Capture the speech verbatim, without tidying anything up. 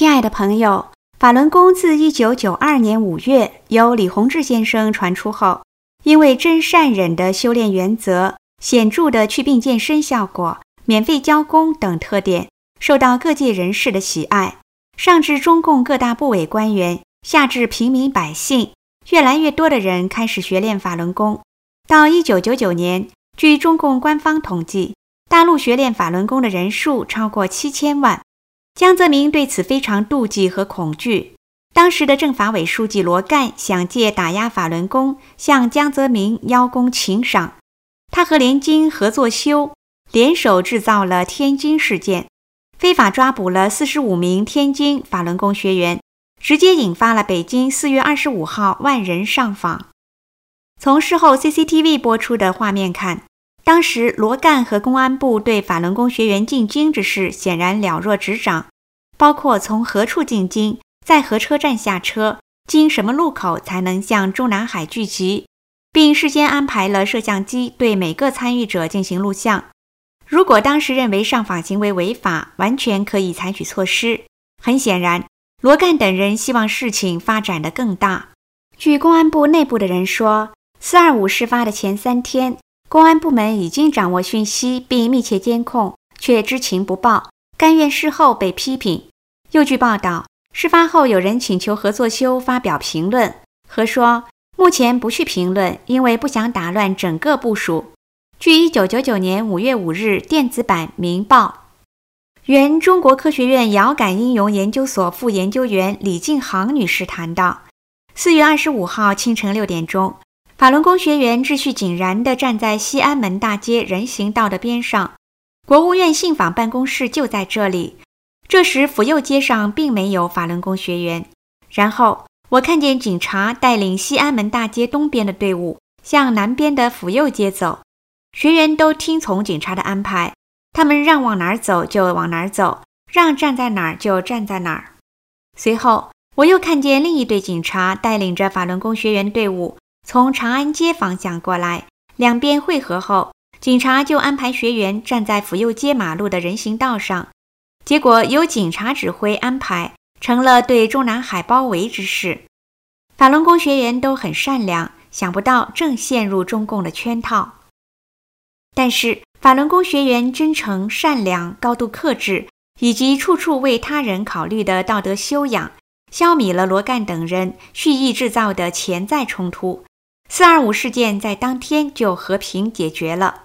亲爱的朋友，法轮功自一九九二年五月由李洪志先生传出后，因为真善忍的修炼原则、显著的祛病健身效果、免费教功等特点，受到各界人士的喜爱。上至中共各大部委官员，下至平民百姓，越来越多的人开始学练法轮功。到一九九九年，据中共官方统计，大陆学练法轮功的人数超过七千万。江泽民对此非常妒忌和恐惧。当时的政法委书记罗干想借打压法轮功向江泽民邀功请赏，他和联经合作修联手制造了天津事件，非法抓捕了四十五名天津法轮功学员，直接引发了北京四月二十五号万人上访。从事后 C C T V 播出的画面看，当时罗干和公安部对法轮功学员进京之事显然了若指掌，包括从何处进京，在何车站下车，经什么路口才能向中南海聚集，并事先安排了摄像机对每个参与者进行录像。如果当时认为上访行为违法，完全可以采取措施。很显然，罗干等人希望事情发展得更大。据公安部内部的人说，四二五事发的前三天，公安部门已经掌握讯息并密切监控，却知情不报，甘愿事后被批评。又据报道，事发后有人请求何作修发表评论，何说目前不去评论，因为不想打乱整个部署。据一九九九年五月五日电子版《明报》，原中国科学院遥感应用研究所副研究员李静航女士谈到，四月二十五号清晨六点钟，法轮功学员秩序井然地站在西安门大街人行道的边上，国务院信访办公室就在这里。这时府右街上并没有法轮功学员。然后我看见警察带领西安门大街东边的队伍向南边的府右街走，学员都听从警察的安排，他们让往哪儿走就往哪儿走，让站在哪儿就站在哪儿。随后我又看见另一队警察带领着法轮功学员队伍从长安街方向过来，两边汇合后，警察就安排学员站在府右街马路的人行道上，结果由警察指挥安排，成了对中南海包围之势。法轮功学员都很善良，想不到正陷入中共的圈套。但是法轮功学员真诚、善良、高度克制，以及处处为他人考虑的道德修养，消弭了罗干等人蓄意制造的潜在冲突。四二五事件在当天就和平解决了。